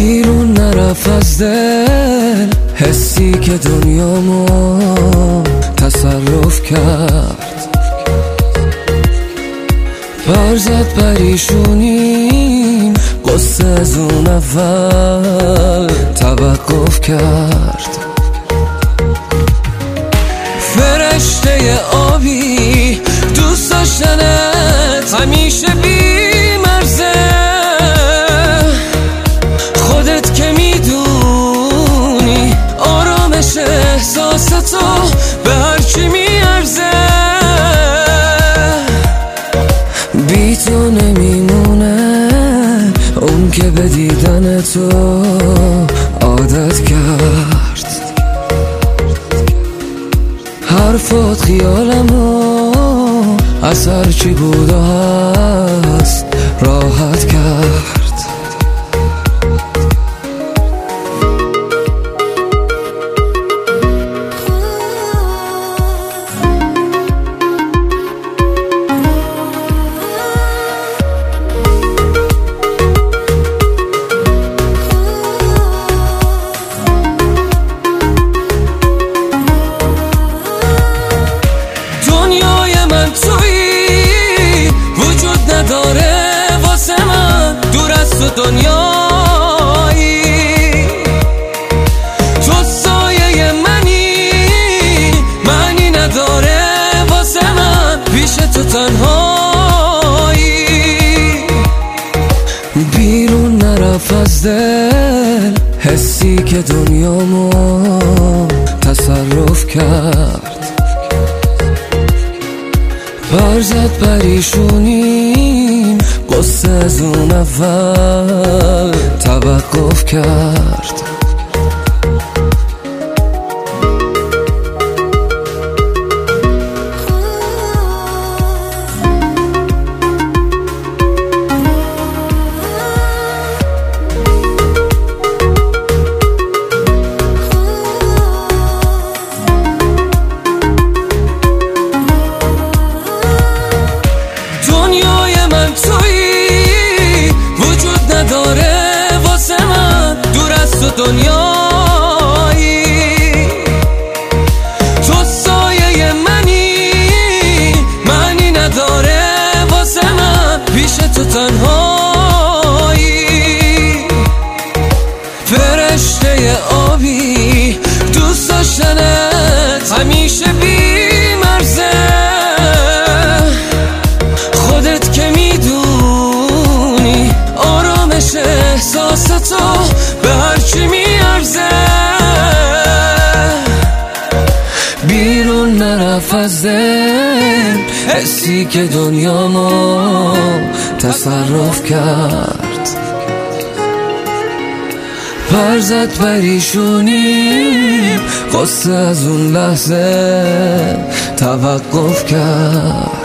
بیرون نرفت از دل حسی که دنیامو تصرف کرد. برزد پریشونیم قصه از اون اول توقف کرد. فرشته آبی دوست داشتنت همیشه بی مرزه، خودت که میدونی آرامش احساستو به هرچی میارزه. بی تو نمیمونه اون که به دیدن تو عادت کرد. حرفات خیالمو از هرچی بود و هست راحت کرد. دنیایی تو سایه معنی نداره واسه من، پیش تو تنهایی. بیرون نرفت از دل حسی که دنیامو تصرف کرد. برزد پریشونیم قصه از اون اول توقف کرد. دنیایی تو سایه معنی نداره واسه من، پیش تو تنهایی. فرشته آبی دوست داشتنت همیشه بی مرزه، خودت که میدونی آرامش احساستو به هرچی میارزه. بیرون نرفت از دل حسی که دنیامو تصرف کرد. برزد پریشونیم قصه از اون لحظه توقف کرد.